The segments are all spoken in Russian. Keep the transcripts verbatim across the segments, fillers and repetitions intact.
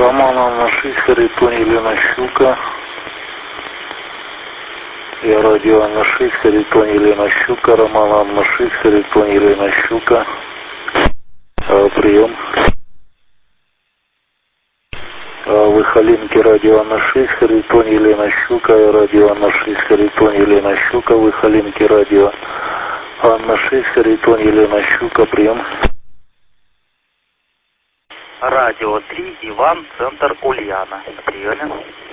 Роман Анна шесть, Харитон Елена Щука. Я радио Анна шесть, Харитон Елена Щука. Роман Анна шесть, Харитон Елена Щука. А, прием. А, вы Халинки, радио Анна шесть, Харитон Елена Щука. Я радио Анна шесть, Харитон Елена Щука. Вы Халинки, радио Анна шесть, Харитон Елена Щука. Прием. Радио три, Иван, центр Ульяна. Приеме.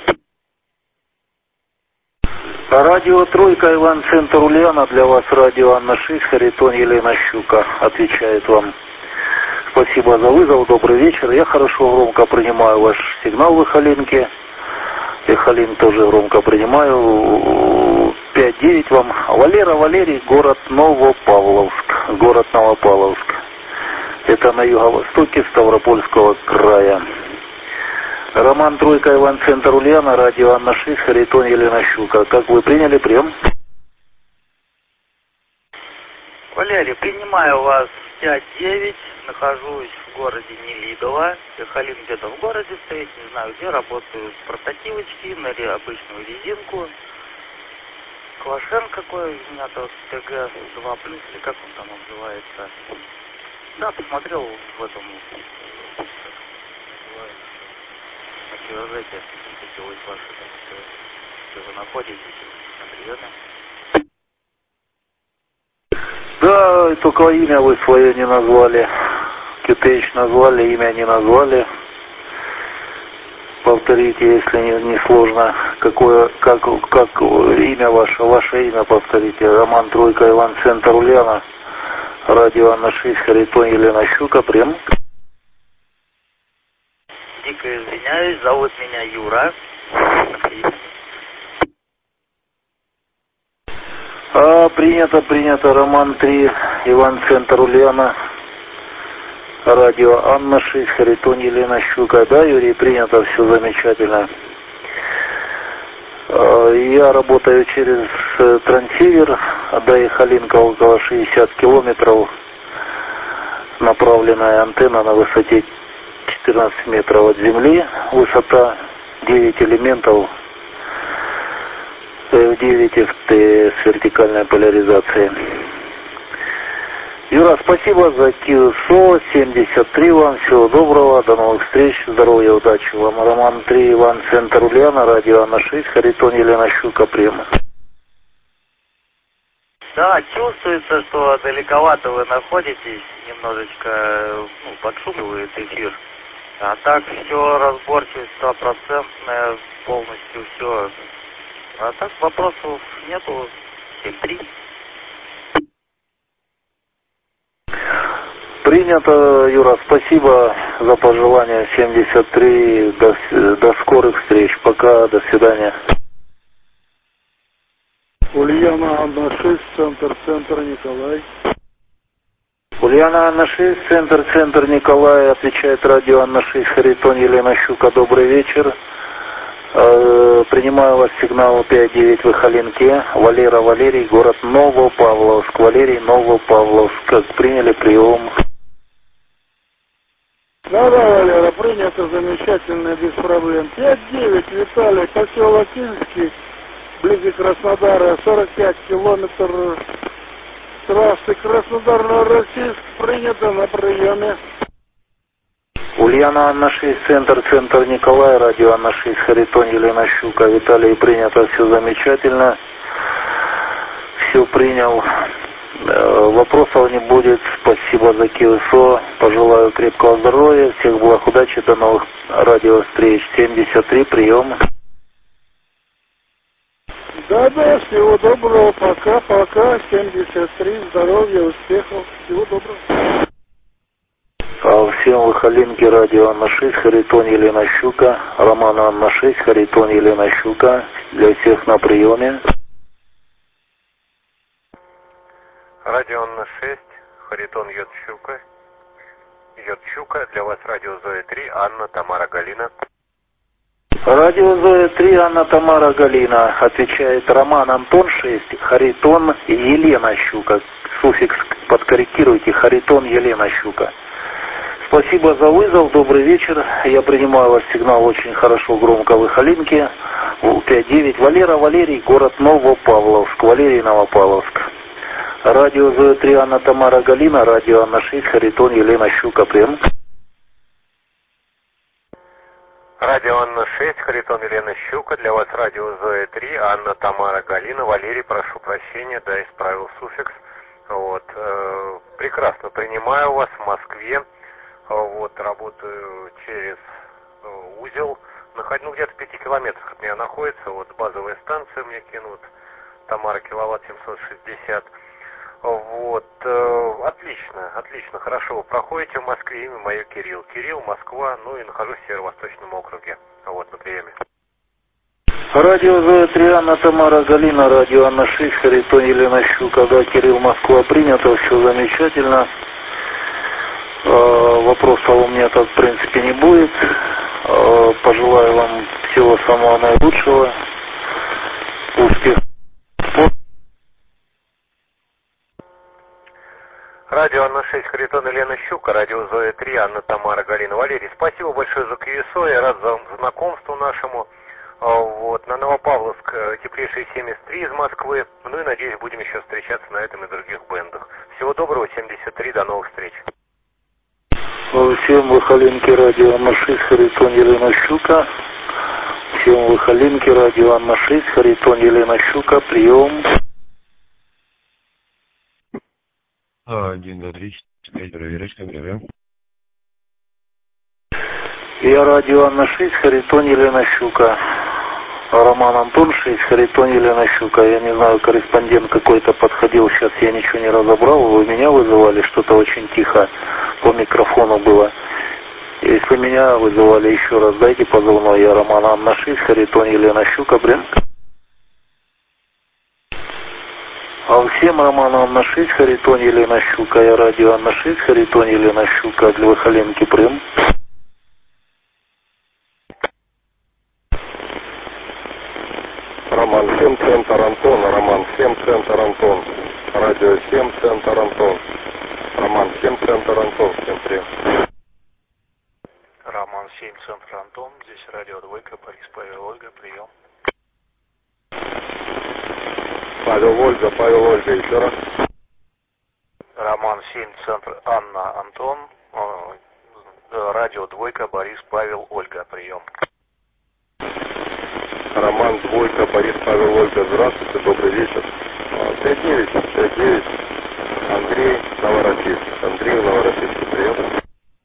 Радио Тройка, Иван, центр Ульяна. Для вас радио Анна шесть, Харитон Елена Щука. Отвечает вам. Спасибо за вызов. Добрый вечер. Я хорошо громко принимаю ваш сигнал, вы Халинки. Я Халин тоже громко принимаю. пять девять вам. Валера, Валерий, город Новопавловск. Город Новопавловск. Это на юго-востоке Ставропольского края. Роман Тройка, Иван, центр Ульяна, радио Анна шесть, Харитон Елена Щука. Как вы приняли прием? Валерий, принимаю вас пять девять, нахожусь в городе Нелидово. Халин где-то в городе стоит, не знаю где, работаю с портативочки, на обычную резинку. Клашен какой у меня то ТГ два плюс, или как он там называется. Да, посмотрел в этом на киозете, сетевой ваши, где вы находитесь, на приеме. Да, только имя вы свое не назвали. Китеич назвали, имя не назвали. Повторите, если не, не сложно, какое, как, как имя ваше, ваше имя повторите. Роман Тройка, Иван, центр Ульяна. Радио Анна шесть, Харитон Елена Щука, прием. Дико извиняюсь, зовут меня Юра. А, принято, принято, Роман три, Иван, центр Ульяна. Радио Анна шесть, Харитон Елена Щука. Да, Юрий, принято, все замечательно. Я работаю через трансивер, до Халинка около шестьдесят километров, направленная антенна на высоте четырнадцать метров от земли, высота девять элементов, девять эф тэ с вертикальной поляризацией. Юра, спасибо за КИСО семьдесят три вам, всего доброго, до новых встреч, здоровья, удачи вам. Роман три, Иван, центр Ульяна, радио Анна шесть, Харитон Елена Щука, прием. Да, чувствуется, что далековато вы находитесь, немножечко ну, подшумливает эфир. А так все разборчивость стопроцентная, полностью все. А так вопросов нету, семь три. Принято, Юра, спасибо за пожелания семьдесят три, до, до скорых встреч, пока, до свидания. Ульяна Анна шесть, центр, центр Николай. Ульяна Анна шесть, центр, центр Николай, отвечает радио Анна шесть, Харитон Елена Щука, добрый вечер. Э, принимаю вас сигнал пять девять в Халинке. Валера, Валерий, город Новопавловск. Валерий, Новопавловск. Как приняли прием? Да, да, Валера, принято, замечательно, без проблем. пять девять, Виталий, поселок Ильский, ближе Краснодара, сорок пять километров трассы Краснодар-Новороссийск, принято на приеме. Ульяна Анна шесть, центр, центр Николай, радио Анна шесть, Харитон Елена Щука. Виталий, принято, все замечательно. Все принял. Вопросов не будет. Спасибо за КИСО. Пожелаю крепкого здоровья, всех благ, удачи, до новых радиовстреч. семьдесят три, прием. Да-да, всего доброго, пока-пока, семьдесят три, здоровья, успехов, всего доброго. А всем в Халинке, радио Анна шесть, Харитон Елена Щука. Роман Анна шесть, Харитон Елена Щука. Для всех на приеме. Радио Анна шесть, Харитон Йод Щука. Йод Щука, для вас радио Зоя три, Анна, Тамара, Галина. Радио Зоя три, Анна, Тамара, Галина. Отвечает Роман Антон шесть, Харитон Елена Щука. Суффикс подкорректируйте, Харитон Елена Щука. Спасибо за вызов, добрый вечер. Я принимаю ваш сигнал очень хорошо, громко в Ихалинке. пять девять. Валера, Валерий, город Новопавловск. Валерий, Новопавловск. Радио Зоя три, Анна, Тамара, Галина. Радио Анна шесть, Харитон, Елена, Щука, прием. Радио Анна шесть, Харитон, Елена, Щука. Для вас радио Зоя три, Анна, Тамара, Галина. Валерий, прошу прощения, да, исправил суффикс. Вот, э, прекрасно принимаю вас в Москве. Вот, работаю через э, узел. Наход... Ну, где-то в пяти километрах от меня находится. Вот, базовая станция мне кинут. Тамара, киловатт семьсот шестьдесят. Вот, э, отлично, отлично, хорошо. Вы проходите в Москве, имя мое Кирилл. Кирилл, Москва, ну и нахожусь в Северо-Восточном округе. Вот, на приеме. Радио Зоя три, Анна, Тамара, Галина, радио Анна шесть, Харитон, Елена, Щука, да, Кирилл, Москва, принято, все замечательно. Э, вопросов у меня тут, в принципе, не будет. Э, пожелаю вам всего самого наилучшего. Успех. Радио Анна шесть, Харитон, Елена, Щука, радио Зоя три, Анна, Тамара, Галина, Валерий. Спасибо большое за кью эс о, я рад за знакомству нашему. Вот, на Новопавловск теплейшие семьдесят три из Москвы. Ну и надеюсь, будем еще встречаться на этом и других бендах. Всего доброго, семьдесят три, до новых встреч. Всем в Ихалинке радио Анна шесть, Харитон, Елена, Щука. Всем в Ихалинке радио Анна шесть, Харитон, Елена, Щука, прием. один, два, три, четыре, пять, проверочка, прием. Я радио Анна шесть, Харитон, Елена, Щука. Роман Антон шесть, Харитон, Елена, Щука. Я не знаю, корреспондент какой-то подходил, сейчас я ничего не разобрал. Вы меня вызывали, что-то очень тихо по микрофону было. Если меня вызывали, еще раз дайте позывной. Я Роман Анна шесть, Харитон, Елена, Щука, блин. А всем Роман Анна шесть, Харитон, Елена, Щука. Я радио Анна шесть, Харитон, Елена, Щука. Для Выхоленки, Прим. Роман семь, центр Антон, Роман семь, центр Антон, радио семь, центр Антон, Роман семь, центр Антон, всем привет. Роман семь, центр Антон, здесь радио Двойка, Борис, Павел, Ольга, прием. Павел, Ольга, Павел, Ольга, еще раз. Роман семь, центр Анна, Антон, э, радио Двойка, Борис, Павел, Ольга, прием. Роман, Двойка, Борис, Павел, Ольга, здравствуйте, добрый вечер. пять девять, пять девять, Андрей, Новороссийск. Андрей, Новороссийск, прием.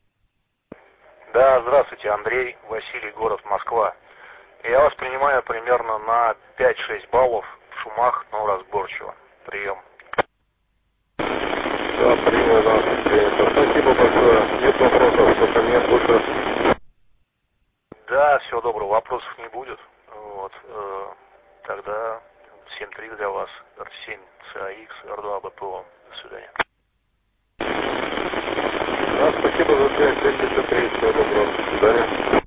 Да, здравствуйте, Андрей, Василий, город Москва. Я вас принимаю примерно на пять-шесть баллов в шумах, но разборчиво. Прием. Да, принято, да, принято. Спасибо большое. Нет вопросов, что-то нет, слушаю. Да, всего доброго, вопросов не будет. Вот, э, тогда семь три для вас, эр семь си эй икс, эр два бэ пэ о. До свидания. Да, спасибо за связь, семьдесят три, всего доброго, до свидания.